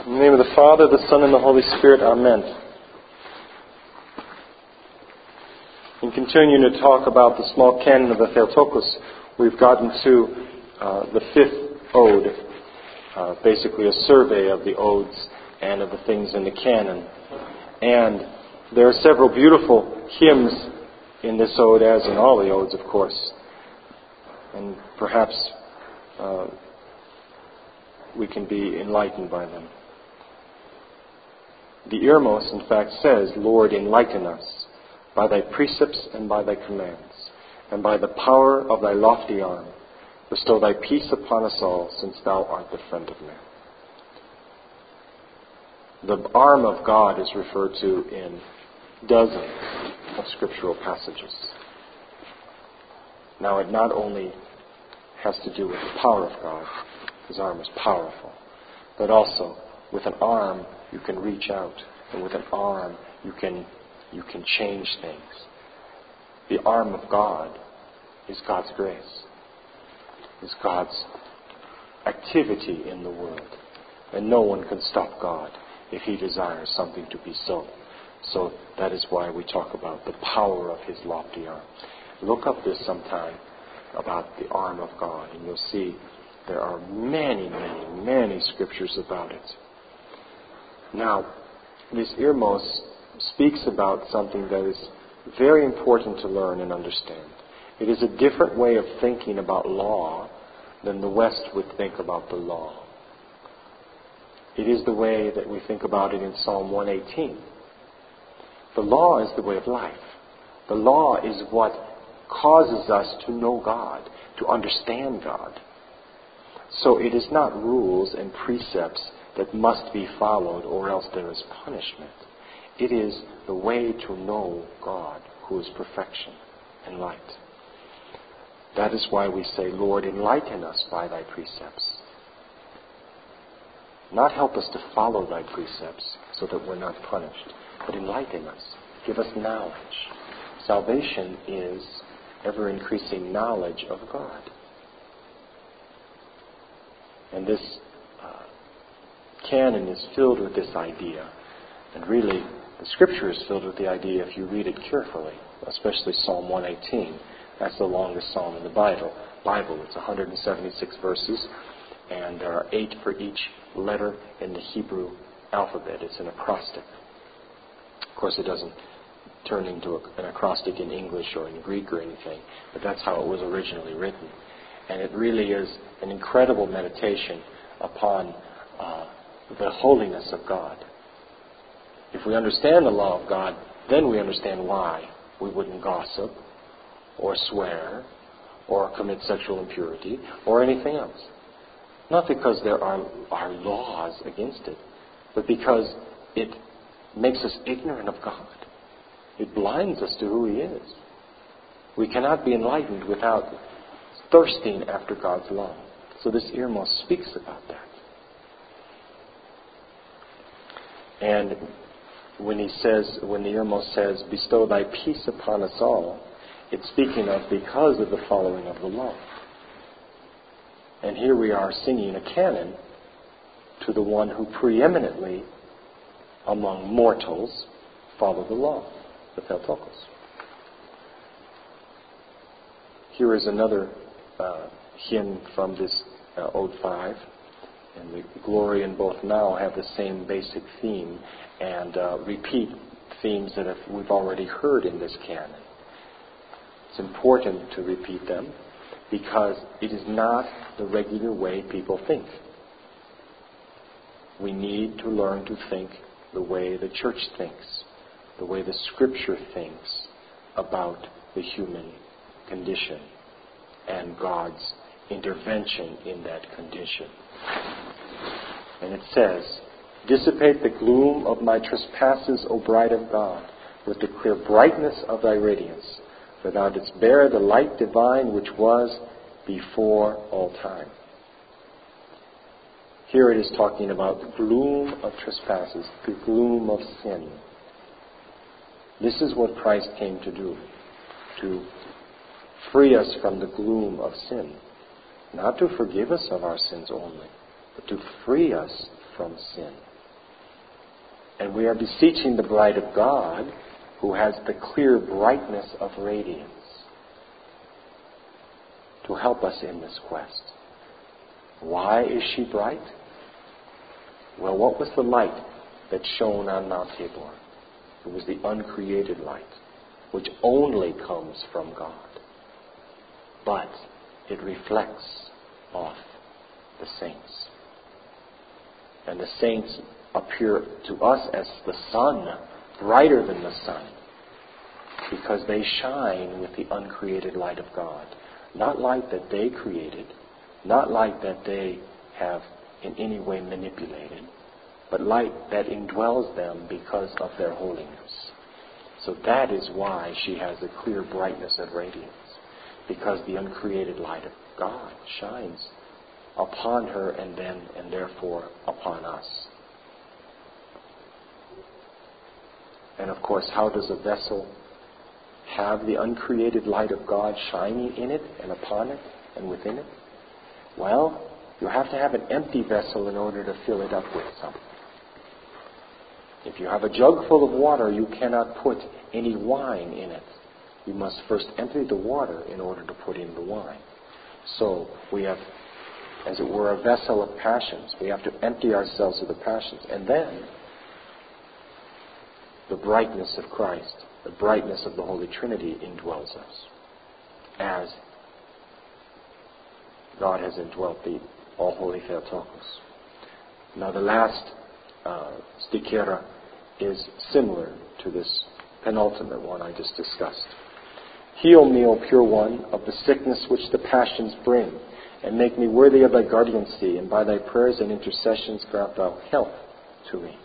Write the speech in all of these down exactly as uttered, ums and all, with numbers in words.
In the name of the Father, the Son, and the Holy Spirit, Amen. In continuing to talk about the small canon of the Theotokos, we've gotten to uh, the fifth ode, uh, basically a survey of the odes and of the things in the canon. And there are several beautiful hymns in this ode, as in all the odes, of course. And perhaps uh, we can be enlightened by them. The Irmos, in fact, says, Lord, enlighten us by thy precepts and by thy commands, and by the power of thy lofty arm, bestow thy peace upon us all, since thou art the friend of man. The arm of God is referred to in dozens of scriptural passages. Now, it not only has to do with the power of God, his arm is powerful, but also with an arm you can reach out, and with an arm you can you can change things. The arm of God is God's grace, is God's activity in the world, and no one can stop God if he desires something to be so. So that is why we talk about the power of his lofty arm. Look up this sometime about the arm of God, and you'll see there are many, many, many scriptures about it. Now, this Irmos speaks about something that is very important to learn and understand. It is a different way of thinking about law than the West would think about the law. It is the way that we think about it in Psalm one eighteen. The law is the way of life. The law is what causes us to know God, to understand God. So it is not rules and precepts that must be followed, or else there is punishment. It is the way to know God, who is perfection and light. That is why we say, Lord, enlighten us by thy precepts. Not help us to follow thy precepts so that we're not punished, but enlighten us. Give us knowledge. Salvation is ever-increasing knowledge of God. And this uh, canon is filled with this idea. And really, the Scripture is filled with the idea if you read it carefully, especially Psalm one eighteen. That's the longest psalm in the Bible. Bible. It's one hundred seventy-six verses, and there are eight for each letter in the Hebrew alphabet. It's an acrostic. Of course, it doesn't turn into an acrostic in English or in Greek or anything, but that's how it was originally written. And it really is an incredible meditation upon uh, the holiness of God. If we understand the law of God, then we understand why we wouldn't gossip or swear or commit sexual impurity or anything else. Not because there are, are laws against it, but because it makes us ignorant of God. It blinds us to who he is. We cannot be enlightened without thirsting after God's law. So this Irmos speaks about that. And when he says, when the Irmos says, bestow thy peace upon us all, it's speaking of because of the following of the law. And here we are singing a canon to the one who preeminently among mortals follow the law, the Theotokos. Here is another uh, hymn from this uh, Ode five. And the Glory and Both Now have the same basic theme and uh, repeat themes that have, we've already heard in this canon. It's important to repeat them because it is not the regular way people think. We need to learn to think the way the church thinks, the way the Scripture thinks about the human condition and God's intervention in that condition. And it says, dissipate the gloom of my trespasses, O bride of God, with the clear brightness of thy radiance, for thou didst bear the light divine which was before all time. Here it is talking about the gloom of trespasses, the gloom of sin. This is what Christ came to do, to free us from the gloom of sin. Not to forgive us of our sins only, but to free us from sin. And we are beseeching the bride of God, who has the clear brightness of radiance, to help us in this quest. Why is she bright? Well, what was the light that shone on Mount Tabor? It was the uncreated light, which only comes from God. But it reflects off the saints. And the saints appear to us as the sun, brighter than the sun, because they shine with the uncreated light of God. Not light that they created, not light that they have in any way manipulated, but light that indwells them because of their holiness. So that is why she has a clear brightness and radiance, because the uncreated light of God shines upon her and then, and therefore, upon us. And of course, how does a vessel have the uncreated light of God shining in it and upon it and within it? Well, you have to have an empty vessel in order to fill it up with something. If you have a jug full of water, you cannot put any wine in it. You must first empty the water in order to put in the wine. So we have, as it were, a vessel of passions. We have to empty ourselves of the passions. And then the brightness of Christ, the brightness of the Holy Trinity indwells us, as God has indwelt the all-holy Theotokos. Now the last uh, stichera is similar to this penultimate one I just discussed. Heal me, O pure one, of the sickness which the passions bring, and make me worthy of thy guardiancy, and by thy prayers and intercessions grant thou health to me.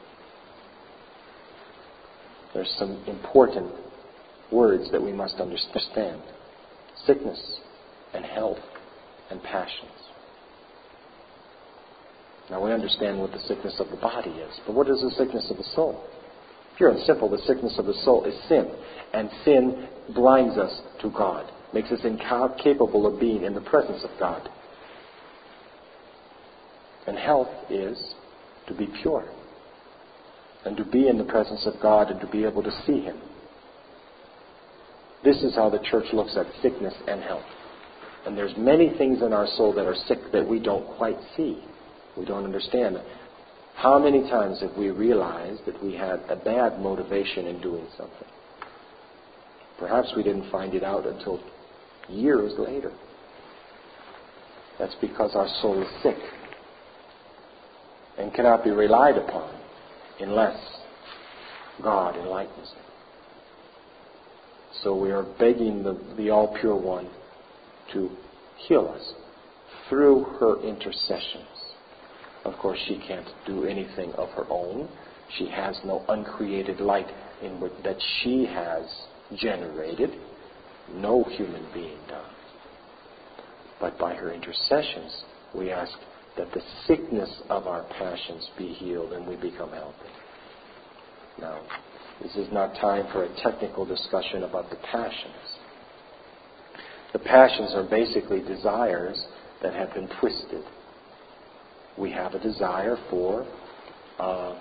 There's some important words that we must understand. Sickness and health and passions. Now we understand what the sickness of the body is, but what is the sickness of the soul? Pure and simple, the sickness of the soul is sin. And sin blinds us to God, makes us incapable of being in the presence of God. And health is to be pure, and to be in the presence of God and to be able to see Him. This is how the church looks at sickness and health. And there's many things in our soul that are sick that we don't quite see. We don't understand. How many times have we realized that we had a bad motivation in doing something? Perhaps we didn't find it out until years later. That's because our soul is sick and cannot be relied upon unless God enlightens it. So we are begging the, the all-pure one to heal us through her intercessions. Of course, she can't do anything of her own. She has no uncreated light in which, that she has generated. No human being does. But by her intercessions, we ask that the sickness of our passions be healed and we become healthy. Now, this is not time for a technical discussion about the passions. The passions are basically desires that have been twisted. We have a desire for uh,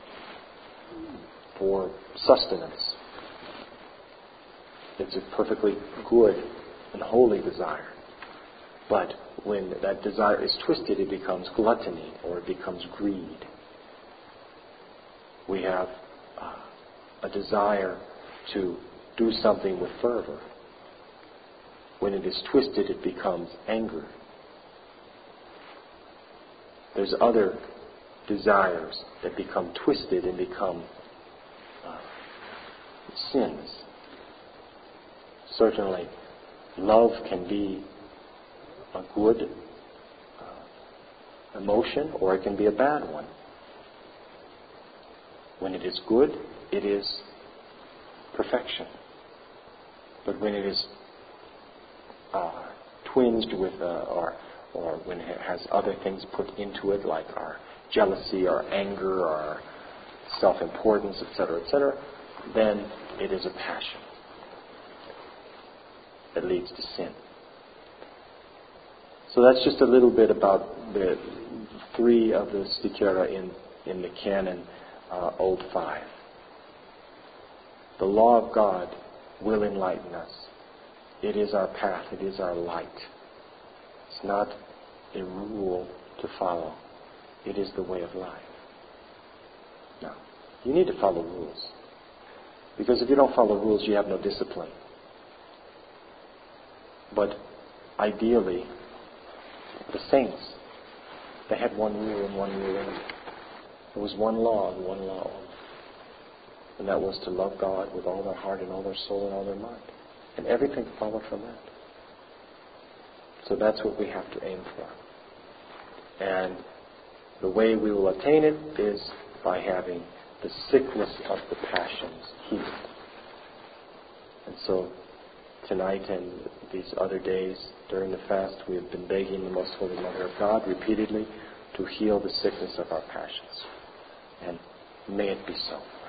for sustenance. It's a perfectly good and holy desire. But when that desire is twisted, it becomes gluttony or it becomes greed. We have uh, a desire to do something with fervor. When it is twisted, it becomes anger. There's other desires that become twisted and become uh, sins. Certainly, love can be a good uh, emotion or it can be a bad one. When it is good, it is perfection. But when it is uh, twinged with uh, or or when it has other things put into it, like our jealousy, our anger, our self-importance, et cetera, et cetera, then it is a passion that leads to sin. So that's just a little bit about the three of the stichera in, in the canon. uh, Old five. The law of God will enlighten us. It is our path. It is our light. It's not a rule to follow. It is the way of life. Now, you need to follow rules. Because if you don't follow rules, you have no discipline. But ideally, the saints, they had one rule and one rule only. There was one law and one law only. And that was to love God with all their heart and all their soul and all their mind. And everything followed from that. So that's what we have to aim for. And the way we will attain it is by having the sickness of the passions healed. And so tonight and these other days during the fast, we have been begging the Most Holy Mother of God repeatedly to heal the sickness of our passions. And may it be so.